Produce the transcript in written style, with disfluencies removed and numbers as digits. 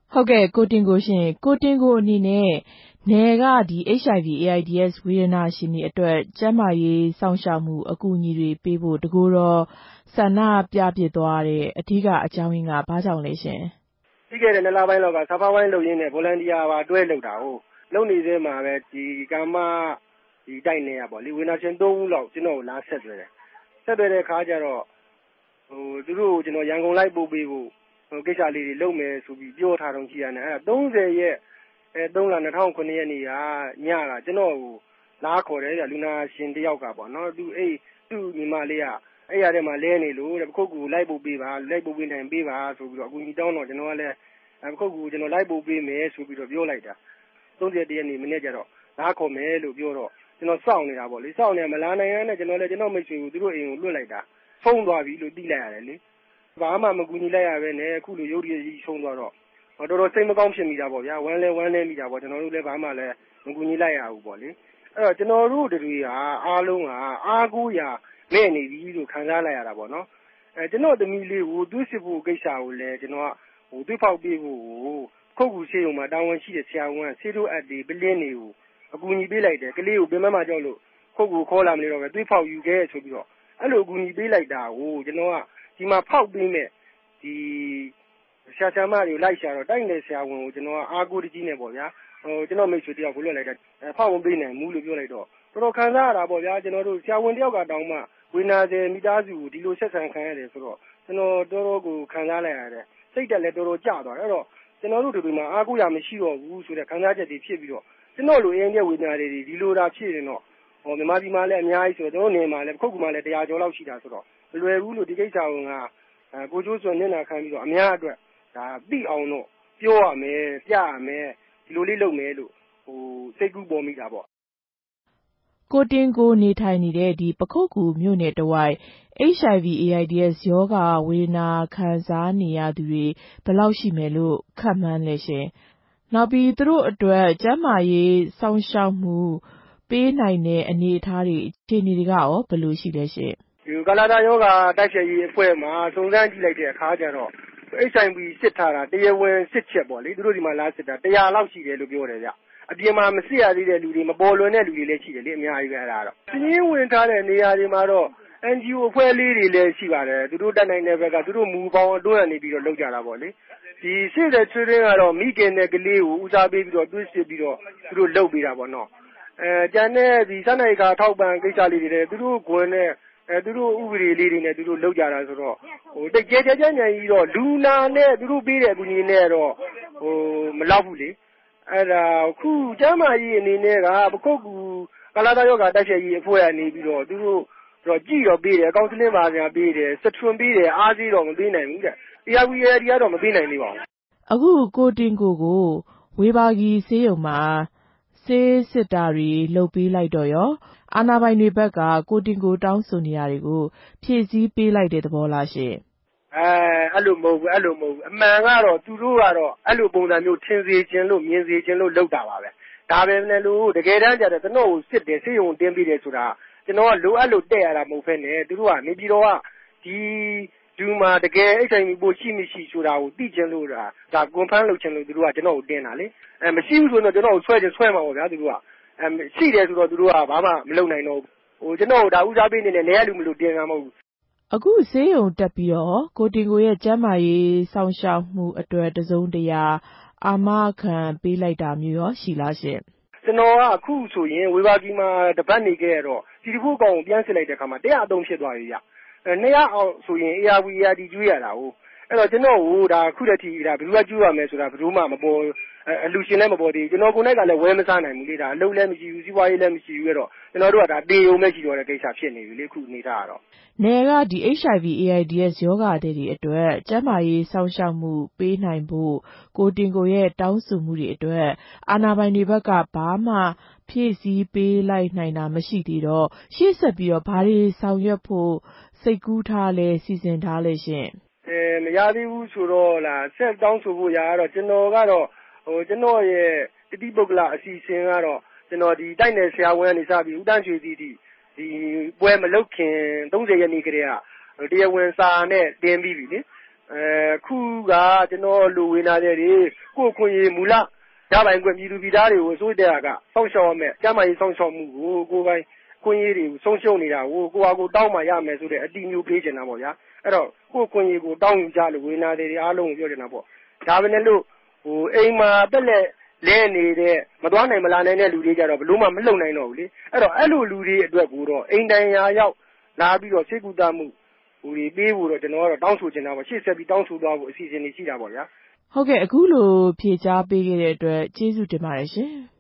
ဟုတ်ကဲ့ကိုတင်ကိုရှင်ကိုတင်ကိုအနေနဲ့နယ်ကဒီ HIV AIDS ဝေဒနာရှင်တွေအတွက်ကျန်းမာရေးစောင့်ရှောက်မှုအကူအညီတွေပေးဖို့တကူတော့ဆန္ဒပြဖြစ်သွားတဲ့အဓိကအကြောင်းရင်းကဘာကြောင့်လဲရှင်ပြီးခဲ့တဲ့2 လပိုင်းလောက်ကဆာဖာဝိုင်းလုပ်ရင်းနဲ့ volunteer ပါတွဲလုပ်တာဟုတ်လုပ်နေသေးမှာပဲဒီကမ္မဒီတိုက်နေရပေါ့လေဝေဒနာရှင်3ဦးလောက်ကျွန်တော်ကိုလာဆက်သွယ်တဲ့ခါကျတော့သူတို့ကိုကျွန်တော်ရန်ကုန်လိုက်ပို့ပေးဖို့ကိစ္စလေးတွေလုပ်မယ်ဆိုပြီးပြောထားတော့ရှိရတယ်အဲ့ဒါ30ရက်3လ2009ရက်နေ့ကညကကျွန်တော်ကိုလာခေါ်တယ်ဗျလူနာရှင်တယောက်ကပေါ့နော်သူညီမလေးကအဲ့ရတဲ့မှာလဲနေလို့ပခုတ်ကူလိုက်ပို့ပေးပါလိုက်ပို့ပေးနိုင်ပေးပါဆိုပြီးတော့အကူကြီးတောင်းတော့ကျွန်တော်ကလည်းပခုတ်ကူကျွန်တော်လိုက်ပို့ပေးမယ်ဆိုပြီးတော့ပြောလိုက်တာ31ရက်နေ့မနေ့ကျတော့လာခေါ်မယ်လို့ပြောတော့ကျွန်တော်စောင့်နေတာပေါ့လေစောင့်နေမလာနိုင်ရတဲ့ကျွန်တော်လည်းကျွန်တော်မိတ်ဆွေကိုသူတို့အိမ်ကိုလွှတ်လိုက်တာဖုံးသွားပြီလို့သိလိုက်ရတယ်လေဘာမှမကူညီလိုက်ရပဲနဲ့အခုလိုရုပ်ရည်ကြီးဆုံးသွားတော့တော်တော်စိတ်မကောင်းဖြစ်မိတာပေါ့ဗျာဝမ်းလဲမိတာပေါ့ကျွန်တော်တို့လည်းဘာမှလည်းမကူညီလိုက်ရဘူးပေါ့လေအဲ့တော့ကျွန်တော်တို့တွေကအားလုံးကအားကိုးရာမဲ့နေပြီလို့ခံစားလိုက်ရတာပေါ့နော်ကျွန်တော်သမီးလေးကိုသွေးစစ်ဖို့ကိစ္စကိုလည်းကျွန်တော်ကသွေးဖောက်ပေးဖို့ခုတ်ကူဆေးရုံမှာတာဝန်ရှိတဲ့ဆရာဝန်ကဆေးတို့အပ်တွေပလင်းတွေကိုအကူအညီပေးလိုက်တယ်ကလေးကိုပြင်မမှာကြောက်လို့ခုတ်ကူခေါ်လာမလို့တော့ပဲသွေးဖောက်ယူခဲ့ဆိုပြီးတော့အဲ့လိုအကူအညီပေးလိုက်တာကိုကျွန်တော်ကဒီမှာဖောက်ပေးမဲ့ဒီဆရာမတွေကိုလိုက်ရှာတော့တိုက်နယ်ဆရာဝန်ကိုကျွန်တော်ကအားကိုးတကြီးနေပေါ့ဗျာကျွန်တော်မိတ်ဆွေတယောက်ကိုလွှတ်လိုက်တာဖောက်ဝင်ပေးနိုင်ဘူးလို့ပြောလိုက်တော့တော်တော်ခံစားရတာပေါ့ဗျာကျွန်တော်တို့ဆရာဝန်တယောက်ကတောင်းမှဝေနာစေမိသားစုကိုဒီလိုဆက်ဆံခံရတယ်ဆိုတော့ကျွန်တော်တော်ကိုခံစားလိုက်ရတယ်စိတ်တက်လည်းတော်တော်ကြသွားတယ်အဲ့တော့ကျွန်တော်တို့ဒီမှာအားကိုးရမရှိတော့ဘူးဆိုတဲ့ခံစားချက်တွေဖြစ်ပြီးတော့ကျွန်တော်လိုအင်းရဲ့ဝေနာတွေဒီလိုသာဖြစ်ရင်တော့မြန်မာပြည်မှာလည်းအများကြီးဆိုတော့ကျွန်တော်နေမှာလည်းခုတ်ကူမှာလည်း100ကျော်လောက်ရှိတာဆိုတော့မလွယ်ဘူးလို့ဒီကိစ္စကကိုကျိုးစွန်မျက်နှာခံပြီးတော့အများအတွက်ဒါသိအောင်တော့ပြောရမယ်ပြရမယ်ဒီလိုလေးလုပ်မယ်လို့စိတ်ကူးပေါ်မိတာပေါ့ကိုတင်ကိုနေထိုင်နေတဲ့ဒီပခုတ်ကူမြို့နယ်တဝိုက် HIV AIDS ရောဂါဝေဒနာခံစားနေရသူတွေဘယ်လောက်ရှိမယ်လို့ခန့်မှန်းလဲရှင်နောက်ပြီးသူတို့အတွက်ကျန်းမာရေးစောင့်ရှောက်မှုပေးနိုင်တဲ့အနေအထားတွေအခြေအနေတွေကရောဘယ်လိုရှိလဲရှင်ဒီကလာတာယောဂါတိုက်ဖြတ်ရေးအဖွဲ့မှာစုံစမ်းကြည့်လိုက်တဲ့အခါကျတော့ HIV စစ်ထားတာတရားဝင်စစ်ချက်ပေါ့လေသူတို့ဒီမှာလာစစ်တာ100လောက်ရှိတယ်လို့ပြောတယ်ဗျအပြင်မှာမစစ်ရသေးတဲ့လူတွေမပေါ်လွင်တဲ့လူတွေလည်းရှိတယ်လေအများကြီးပဲအဲ့ဒါတော့ပြင်းဝင်ထားတဲ့နေရာတွေမှာတော့ NGO အဖွဲ့လေးတွေလည်းရှိပါတယ်သူတို့တက်နိုင်တဲ့ဘက်ကသူတို့မူပေါင်းအတွင်းကနေပြီးတော့လုပ်ကြတာပေါ့လေဒီစစ်တဲ့ချွေးရင်းကတော့မိခင်တဲ့ကလေးကိုဦးစားပေးပြီးတော့သွေးစစ်ပြီးတော့သူတို့လုပ်ပေးတာပေါ့နော်ကျန်တဲ့ဒီစနိုင်ကထောက်ပံ့ကိစ္စလေးတွေလည်းသူတို့ဂွင်နဲ့သူတို့ဥပဒေလေးတွေနဲ့သူတို့လုပ်ကြတာဆိုတော့တိတ်ကြဲကြဲညံ့ကြီးတော့လူနာနဲ့သူတို့ပေးတဲ့အကူအညီနဲ့တော့မလောက်ဘူးလေအဲ့ဒါခုကျမ်းမာရေးအနေနဲ့ကပခုတ်ကူကလာတာယောဂတိုက်ဖြတ်ရေးအဖွဲ့ကနေပြီးတော့သူတို့တော့ကြည့်တော့ပေးတယ်ကောင်စလင်းပါဗျာပေးတယ်စထွန်ပေးတယ်အားသေးတော့မပေးနိုင်ဘူးတဲ့ ARVD ကတော့မပေးနိုင်သေးပါဘူးအခုကိုတင်ကိုဝေဘာဂီဆေးရုံမှာဆေးစစ်တာတွေလုပ်ပေးလိုက်တော့ရောအာနာပိုင်တွေဘက်ကကိုတင်ကိုတောင်းဆိုနေရတွေကိုဖြည့်ဆည်းပေးလိုက်တဲ့သဘောလားရှင်အဲ့လိုမဟုတ်ဘူးအမှန်ကတော့သူတို့ကတော့အဲ့လိုပုံစံမျိုးထင်စေခြင်းလို့မြင်စေခြင်းလို့လုပ်တာပါပဲဒါပဲနဲ့လို့တကယ်တမ်းကျတော့ကျွန်တော်ကိုစစ်တယ်ဆေးရုံတင်းပေးတယ်ဆိုတာကျွန်တော်ကလိုအပ်လို့တက်ရတာမဟုတ်ဖ ೇನೆ သူတို့ကနေပြည်တော်ကဒီလူမှာတကယ် HIV ပို့ရှိမရှိဆိုတာကိုသိချင်လို့ဒါကွန်ဖမ်းလုပ်ချင်လို့သူတို့ကကျွန်တော်ကိုတင်းတာလေမရှိဘူးဆိုတော့ကျွန်တော်ကိုဆွဲမှာပေါ့ဗျာသူတို့ကရှိတယ်ဆိုတော့သူတို့ကဘာမှမလုပ်နိုင်တော့ဘူးကျွန်တော်ဒါဦးစားပေးနေတယ်နေရလူမလို့တင်းတာမဟုတ်ဘူးအခုဆေးရုံတက်ပြီးတော့ကိုတင်ကိုရဲ့ကျန်းမာရေးစောင့်ရှောက်မှုအတွက်တစုံတရာအာမခံပေးလိုက်တာမျိုးရောရှိလားရှင်ကျွန်တော်ကအခုဆိုရင်ဝေဘာဂီမှာတပတ်နေခဲ့ရတော့ဒီတစ်ခုကောင်ကိုပြန်စစ်လိုက်တဲ့အခါမှာ103ဖြစ်သွားပြီဗျ200အောင်ဆိုရင် ARVD ကျွေးရတာဟုတ်အဲ့တော့ကျွန်တော်ဟိုဒါခုတည်းကဒါဘယ်လိုကျွေးရမလဲဆိုတာဘယ်လိုမှမပေါ်အလူရှင်လည်းမပေါ်သေးကျွန်တော်ကိုယ်နဲ့ကလည်းဝဲမစားနိုင်ဘူးလေဒါအလုပ်လည်းမရှိဘူးစီးပွားရေးလည်းမရှိဘူးအဲ့တော့ကျွန်တော်တို့ကဒါတေုံမဲ့ရှိတော့တဲ့ကိစ္စဖြစ်နေပြီလေခုနေတာကတော့နယ်ကဒီ HIV AIDS ရောဂါတွေအတွက်ကျန်းမာရေးစောင့်ရှောက်မှုပေးနိုင်ဖို့ကိုတင်ကိုရဲ့တောင်းဆိုမှုတွေအတွက်အာဏာပိုင်တွေဘက်ကဘာမှဖြည့်ဆည်းပေးလိုက်နိုင်တာမရှိသေးတော့ရှေ့ဆက်ပြီးတော့ဘာတွေဆောင်ရွက်ဖို့စိတ်ကူးထားလဲစီစဉ်ထားလဲရှင်မရသေးဘူးဆိုတော့လားဆက်တောင်းဆိုဖို့ရာကတော့ကျွန်တော်ကတော့ကျွန်တော်ရဲ့တတိပုဂ္ဂလအစီအစဉ်ကတော့ကျွန်တော်ဒီတိုက်နယ်ဆရာဝန်ကနေစပြီးဦးတန်းရွှေစီဒီပွဲမလုတ်ခင်30ရက်နေ့ကတည်းကတရားဝင်စာနဲ့တင်ပြီးပြီလေခုကကျွန်တော်လူဝေနာတဲ့တွေကိုယ်ခွင့်ရေးမူလရပိုင်ခွင့်ပြည်သူပြည်သားတွေကိုအစိုးရကစောင့်ရှောက်ရမယ်ကျန်းမာရေးစောင့်ရှောက်မှုကိုကိုယ်ပိုင်ခွင့်ရေးတွေကိုဆုံးရှုံးနေတာကိုကိုယ့်ဟာကိုယ်တောင်းမှရမယ်ဆိုတဲ့အတိမျိုးပေးချင်တာပေါ့ဗျာအဲ့တော့ကိုယ့်ခွင့်ရေးကိုတောင်းယူကြလို့ဝေနာတွေအားလုံးကိုပြောချင်တာပေါ့ဒါပဲနဲ့လို့အိမ်မှာတက်လက်လဲနေတဲ့မသွားနိုင်မလာနိုင်တဲ့လူတွေကြတော့ဘလို့မှမလုံနိုင်တော့ဘူးလေအဲ့တော့အဲ့လိုလူတွေအတွက်ကိုတော့အိမ်တိုင်ရာရောက်လာပြီးတော့စိတ်ကူတာမှုတွေပေးဖို့တော့ကျွန်တော်ကတော့တောင်းဆိုချင်တာပေါ့ရှေ့ဆက်ပြီးတောင်းဆိုသွားဖို့အစီအစဉ်တွေရှိတာပေါ့ဗျာဟုတ်ကဲ့အခုလိုဖြေကြားပေးခဲ့တဲ့အတွက်ကျေးဇူးတင်ပါတယ်ရှင်